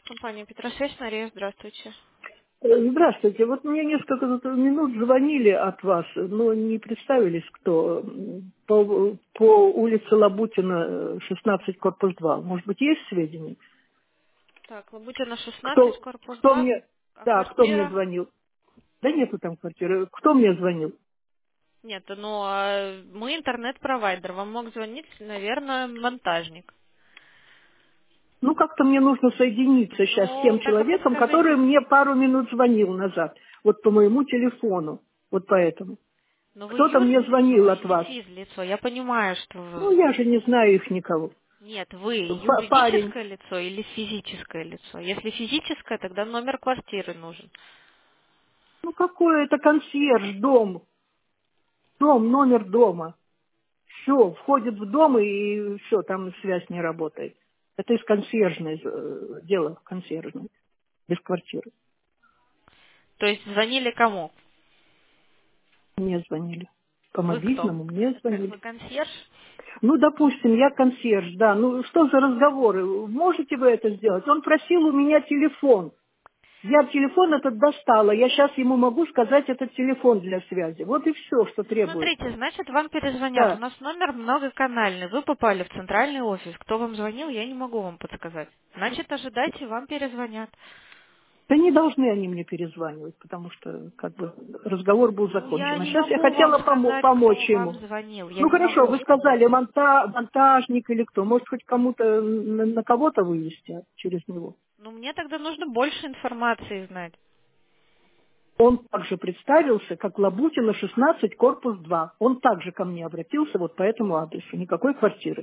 Компания Петросвязь, Мария, здравствуйте. Здравствуйте. Вот мне несколько минут звонили от вас, но не представились, кто. По улице Лабутина, 16, корпус 2. Может быть, есть сведения? Так, Лабутина 16, Кто, корпус кто 2. мне, А да, кто мне квартира? звонил? Да нету там квартиры. Кто мне звонил? Нет, ну, мы интернет-провайдер. Вам мог звонить, наверное, монтажник. Ну, как-то мне нужно соединиться сейчас с Ну, тем так а человеком, который подскажите. мне пару минут звонил назад. Вот по моему телефону. Вот поэтому. Ну, вы Кто-то мне юрлицо звонил от или вас. физлицо? Я понимаю, что Ну, вы... я же не знаю их никого. Нет, вы Парень. юридическое лицо или физическое лицо? Если физическое, тогда номер квартиры нужен. Ну, какой это консьерж, дом, номер дома. Все, входит в дом и все, там связь не работает. Это из консьержной, дело консьержное, без квартиры. То есть звонили кому? Мне звонили. По Вы кто? мобильному мне Вы звонили. консьерж? Ну, допустим, я консьерж, да. Ну, что за разговоры? Можете вы это сделать? Он просил у меня телефон. Я телефон этот достала. Я сейчас ему могу сказать этот телефон для связи. Вот и все, что Ну, требуется. смотрите, значит, вам перезвонят. У Да. нас номер многоканальный. Вы попали в центральный офис. Кто вам звонил, я не могу вам подсказать. Значит, ожидайте, вам перезвонят. Да не должны они мне перезванивать, потому что как бы разговор был Ну, я закончен. А не сейчас я могу вам хотела сказать, помочь кто вам ему. звонил. Я Ну не хорошо, могу. вы сказали монтажник или кто. Может, хоть кому-то на кого-то вывести через него. Ну, мне тогда нужно больше информации знать. Он также представился, как Лабутина, 16, корпус 2. Он также ко мне обратился вот по этому адресу. Никакой квартиры.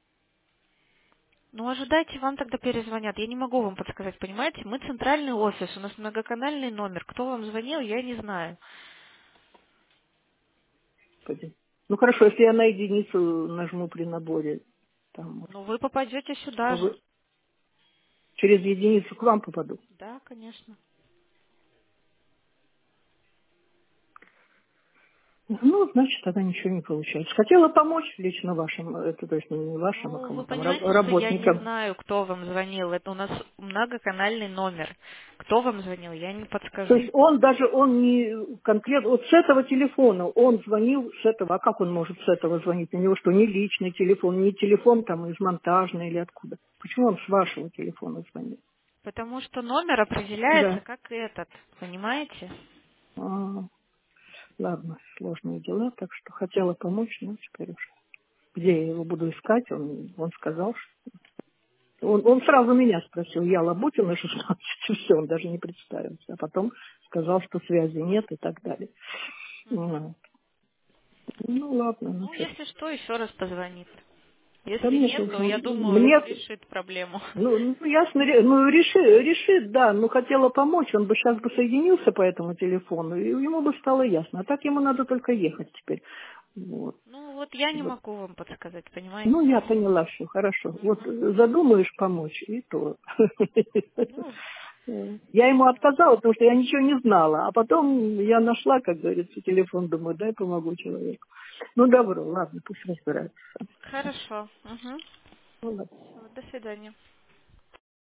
Ну, ожидайте, вам тогда перезвонят. Я не могу вам подсказать, понимаете? Мы центральный офис, у нас многоканальный номер. Кто вам звонил, я не знаю. Господи. Ну хорошо, если я на единицу нажму при наборе, там, может, Ну, вы попадете сюда ну, же. через единицу к вам попаду. Да, конечно. Ну, значит, тогда ничего не получается. Хотела помочь лично вашим, это то есть не вашим, а Ну, кому вы там, понимаете, что я не работникам. знаю, кто вам звонил. Это у нас многоканальный номер. Кто вам звонил, я не То подскажу. есть он не конкретно, вот с этого телефона он звонил с этого, а как он может с этого звонить? У него что, не личный телефон, не телефон там из монтажной или откуда? Почему он с вашего телефона звонит? Потому что номер определяется Да. как этот, понимаете? А, ладно, сложные дела, так что хотела помочь, но теперь уж. Где я его буду искать, он сказал, что он сразу меня спросил, я Лабутина 16, и все, он даже не представился. А потом сказал, что связи нет и так далее. Мгм. Ну, ну, ладно, ну Ну, что. если что, еще раз позвонит. Да Если мне, нет, то, я думаю, мне, решит проблему. ну, ясно, ну, решит, да, ну, хотела помочь, он бы сейчас бы соединился по этому телефону, и ему бы стало ясно. А так ему надо только ехать теперь. Вот. Ну, вот я не Вот. могу вам подсказать, Ну, понимаете? я поняла все, хорошо. Вот Мгм. задумаешь помочь, и то. Ну, Я ему понятно. отказала, потому что я ничего не знала. А потом я нашла, как говорится, телефон, думаю, дай помогу человеку. Ну, добро, ладно, пусть разбирается. Хорошо. Угу. Ну, ладно. Всё, до свидания.